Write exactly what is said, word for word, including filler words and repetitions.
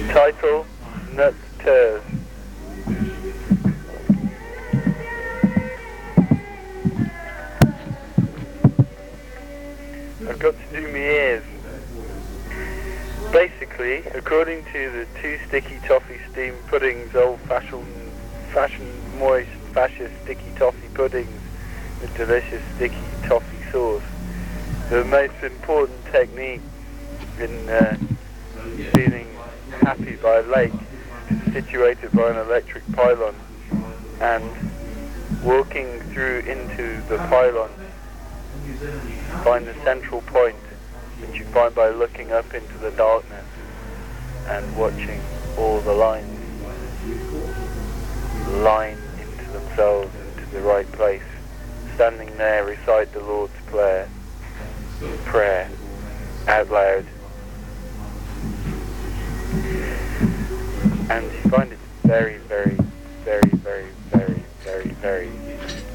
Title, Nut Turs. I've got to do my ears. Basically, according to the two sticky toffee steam puddings, old-fashioned, fashioned, moist, fascist sticky toffee puddings with delicious sticky toffee sauce, the most important technique in uh, feeling happy by a lake situated by an electric pylon and walking through into the pylon, find the central point, which you find by looking up into the darkness and watching all the lines line into themselves into the right place. Standing there, recite the Lord's Prayer, prayer out loud, and you find it very, very, very, very, very, very, very